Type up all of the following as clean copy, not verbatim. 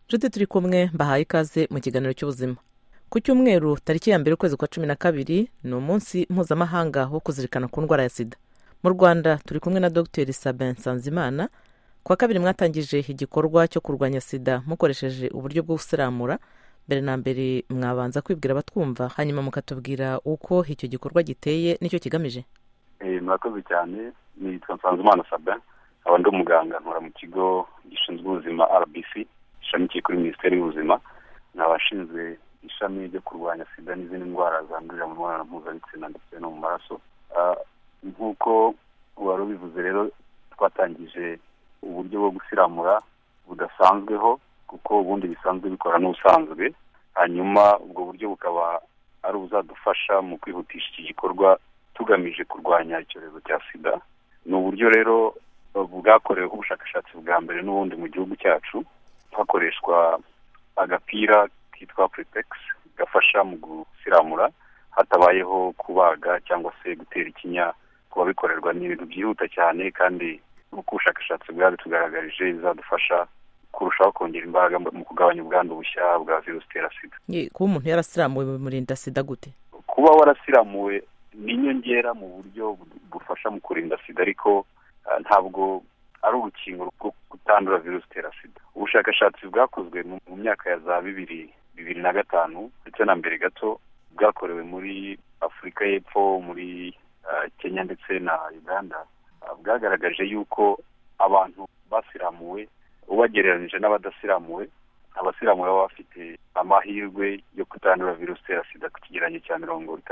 Nshuti turi kumwe mbahaye ikaze mu kiganiro cy'ubuzima. Ku cyumweru tariki ya mbere ukwezi kwa 12 ni umunsi mpuzamahanga wo kuzirikana ku ndwara ya sida. Mu Rwanda turi kumwe na Dr Sabin Nsanzimana. Kwa kabiri mwatangije igikorwa cyo kurwanya sida mukoresheje uburyo bwo gusiramura. Mbere na mbere mwabanza kwibwira abatwumva hanyuma mukatubwira uko icyo gikorwa giteye n'icyo kigamije. Murakoze cyane. Nitwa Nsanzimana Sabin, aba ndi umuganga nkora mu kigo gishinzwe ubuzima RBC, ishamikiye kuri Minisiteri y'Ubuzima, n'abashinzwe ishami ryo kurwanya sida n'izindi ndwara zandurira mu mibonano mpuzabitsina ndetse no mu maraso. Nk'uko wari ubivuze rero, twatangije uburyo bwo gusiramura budasanzweho kuko ubundi bisanzwe bikora n'ubusanzwe, hanyuma ubwo buryo bukaba ari ubuzadufasha mu kwihutisha iki gikorwa tugamije kurwanya icyorezo cya sida. Ni uburyo rero bwakoreweho ubushakashatsi bwa mbere n'ubundi mu gihugu cyacu, hakoreshwa agapira kitwa Prepex gafasha mu gusiramura hatabayeho kubaga cyangwa se gutera ikinya kuba bikorerwa n'ibintu byihuta cyane, kandi uko ubushakashatsi bwabitugaragarije bizadufasha kurushaho kongera imbaraga mu kugabanya ubwandu bushya bwa virusi itera sida. Kuba umuntu yarasiramuwe bimurinda sida gute? Kuba warasiramuwe ni inyongera mu buryo bufasha mu kurinda sida, ariko ntabwo ari urukingo rwo kutandura virusi itera sida. Ubushakashatsi bwakozwe mu myaka ya za 2005 ndetse na mbere gato, bwakorewe muri Afurika y'Epfo, muri Kenya ndetse na Uganda, bwagaragaje yuko abantu basiramuwe ubagereranije n'abadasiramuwe, abasiramuwe baba bafite amahirwe yo kutandura virusi itera sida ku kigereranyo cya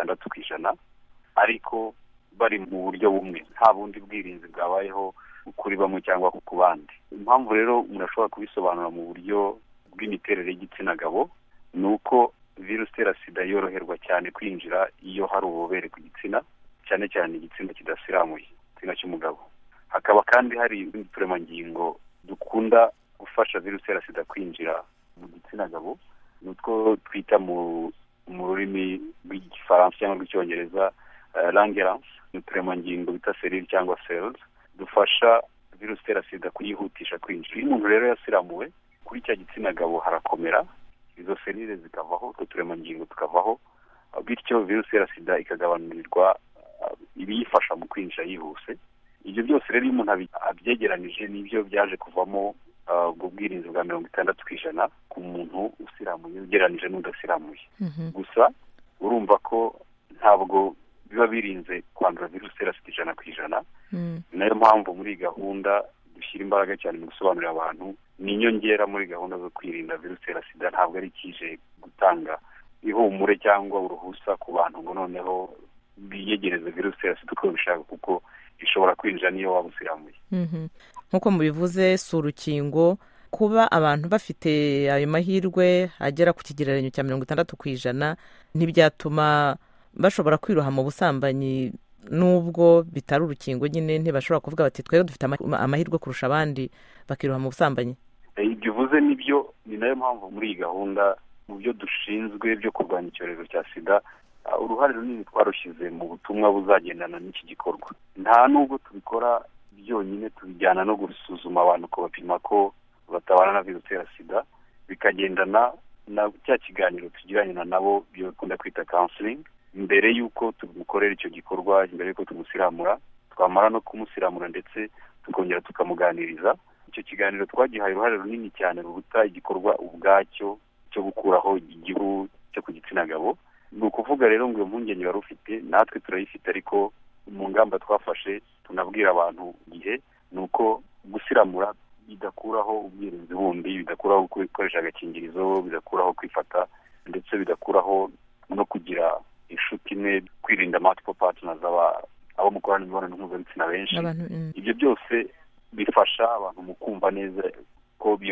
60%, ariko bari mu buryo bumwe, nta bundi bwirinzi bwabayeho kuri bamwe cyangwa ku bandi. Impamvu rero murashobora kubisobanura mu buryo bw'imiterere y'igitsina gabo, ni uko virusi itera sida yoroherwa cyane kwinjira iyo hari ububobere ku gitsina, cyane cyane igitsina kidasiramuye, igitsina cy'umugabo. Hakaba kandi hari uturemangingo dukunda gufasha virusi itera sida kwinjira mu gitsina gabo, nutwo twita mu rurimi rw'igifaransa cyangwa rw'icyongereza langerance, uturemangingo bita selile cyangwa cells dufasha virusi itera sida kuyihutisha kwinjira. Iyo umuntu rero yasiramuwe, kuri cya gitsina gabo harakomera, izo selile zikavaho, utwo turemangingo tukavaho, bityo virusi itera sida ikagabanurirwa ibiyifasha mu kwinjira yihuse. Ibyo byose rero iyo umuntu abyegeranije nibyo byaje kuvamo ubwo bwirinzi bwa 60% ku muntu usiramuye ugereranije n'udasiramuye. Gusa urumva ko ntabwo biba birinze kwandura virusi itera sida 100%. Nayo mpamvu muri gahunda dushyira imbaraga cyane mu gusobanurira abantu, ni inyongera muri gahunda zo kwirinda virusi itera sida, ntabwo ari kije gutanga ihumure cyangwa uruhusa ku bantu ngo noneho biyegereze virusi itera sida uko bishaka, kuko ishobora kwinjira niyo waba usiramuye. Nk'uko mubivuze, si urukingo. Kuba abantu bafite ayo mahirwe agera ku kigereranyo cya 60% ntibyatuma bashobora kwiroha mu busambanyi, nubwo bitari urukingo nyine ntibashobora kuvuga bati twebwe dufite amahirwe kurusha abandi bakiroha mu busambanyi. Ibyo uvuze nibyo, ni nayo mpamvu muri iyi gahunda mu byo dushinzwe byo kurwanya icyorezo cya sida, uruhare runini twarushyize mu butumwa buzagendana n'iki gikorwa. Nta nubwo tubikora byonyine, tubijyana no gusuzuma abantu kubapima ko batabana na virusi itera sida, bikagendana na cya kiganiro tugiranye na nabo bikunda kwita counseling, mbere y'uko tumukorera icyo gikorwa, mbere y'uko tumusiramura, twamara no kumusiramura ndetse tukongera tukamuganiriza. Icyo kiganiro twagihaye uruhare runini cyane ruruta igikorwa ubwacyo cyo gukuraho igihu cyo ku gitsina gabo. Ni ukuvuga rero ngo iyo mpungenge wari ufite natwe turayifite, ariko mu ngamba twafashe tunabwira abantu igihe, ni uko gusiramura bidakuraho ubwirinzi bundi, bidakuraho gukoresha agakingirizo, bidakuraho kwifata, ndetse bidakuraho no kugira inshuti imwe, kwirinda multiple partners, abo mukorana imibonano mpuzabitsina benshi. Ibyo byose bifasha abantu mu kumva neza ko iyo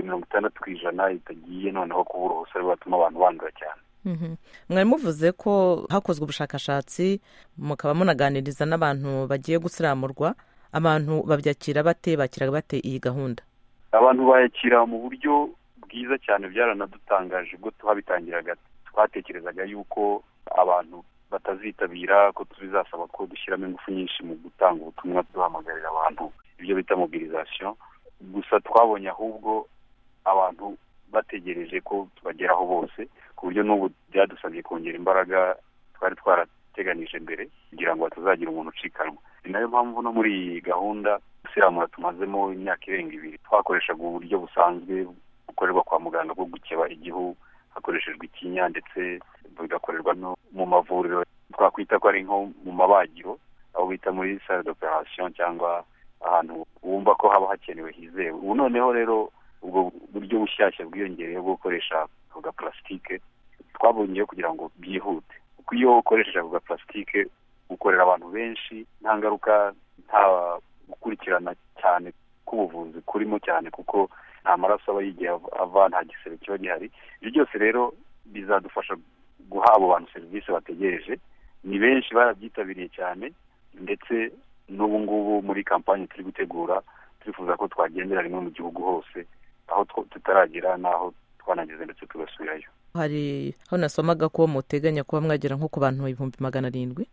60% itagiye noneho kuba uruhusa rwatuma abantu bandura cyane. Mwari muvuze ko hakozwe ubushakashatsi mukaba munaganiriza n'abantu bagiye gusiramurwa. Abantu babyakira bate, bakiraga bate iyi gahunda? Abantu bayakira mu buryo bwiza cyane, byaranadutangaje ubwo tuhabitangiraga. Twatekerezaga yuko abantu batazitabira, ko tuzasaba ko dushyiramo ingufu nyinshi mu gutanga ubutumwa, duhamagarira abantu ibyo bita mobilisation. Gusa twabonye ahubwo abantu bategereje ko tubageraho bose, ku buryo n'ubu byadusabye kongera imbaraga twari twarateganije mbere kugira ngo hatazagira umuntu ucikanwa. Ni nayo mpamvu no muri iyi gahunda gusiramura tumazemo imyaka irenga 2 twakoreshaga uburyo busanzwe bukorerwa kwa muganga bwo gukeba igihu hakoreshejwe ikinya, ndetse bigakorerwa no mu mavuriro twakwita ko ari nko mu mabagiro, aho bita muri salle d'operation cyangwa ahantu wumva ko haba hakenewe hizewe. Ubu noneho rero ubwo buryo bushyashya bwiyongereye bwo gukoresha aga plastique twabonye kugira ngo byihute, kuko iyo ukoresheje aga plastique ukorera abantu benshi nta ngaruka, nta gukurikirana cyane k'ubuvuzi kurimo cyane, kuko nta maraso aba yigiye ava, nta gisebe kiba gihari. Ibyo byose rero bizadufasha guha abo bantu serivisi bategereje. Ni benshi barabyitabiriye cyane, ndetse n'ubu ngubu muri kampanye turi gutegura turifuza ko twagendera rimwe mu gihugu hose, aho tutaragera n'aho twanageze ndetse tugasubirayo. Hari aho nasomaga ko muteganya kuba mwagera nko ku bantu 700,000.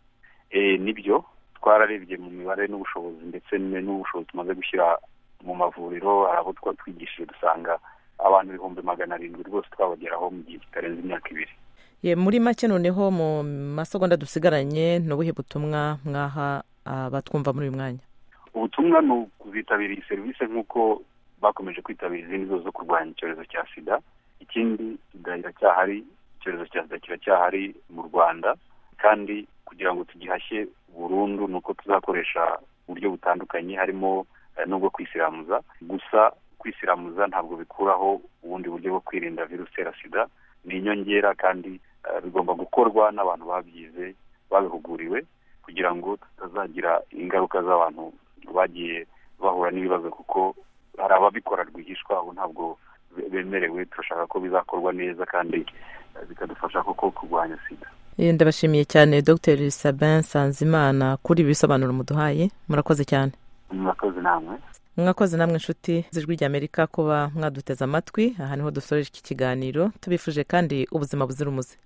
Nibyo twararebye mu mibare n'ubushobozi, ndetse n'ubushobozi tumaze gushyira mu mavuriro. Abo twigishije dusanga abantu 700,000 rwose twabageraho mu gihe kitarenze imyaka 2. Muri make noneho mu masegonda dusigaranye n'ubuhe butumwa mwaha abatwumva muri uyu mwanya? Ubutumwa ni ukuzitabira iyi serivisi nk'uko bakomeje kwitabira izindi zose zo kurwanya icyorezo cya sida. Ikindi, sida iracyahari, icyorezo cya sida kiracyahari mu Rwanda, kandi kugira ngo tugihashye burundu ni uko tuzakoresha uburyo butandukanye, harimo n'ubwo kwisiramuza. Gusa kwisiramuza ntabwo bikuraho ubundi buryo bwo kwirinda virusi itera sida, ni inyongera, kandi bigomba gukorwa n'abantu babyize babihuguriwe, kugira ngo tutazagira ingaruka z'abantu bagiye bahura n'ibibazo, kuko hari ababikora rwihishwa, abo ntabwo bemerewe. Turashaka ko bizakorwa neza kandi bikadufasha koko kurwanya sida. Ndabashimiye cyane Dr. Sabin Nsanzimana kuri ibisobanuro muduhaye. Murakoze cyane. Murakoze namwe. Mwakoze namwe inshuti z'Ijwi ry'Amerika kuba mwaduteze amatwi. Aha niho dusoreje iki kiganiro, tubifuje kandi ubuzima buzira umuze.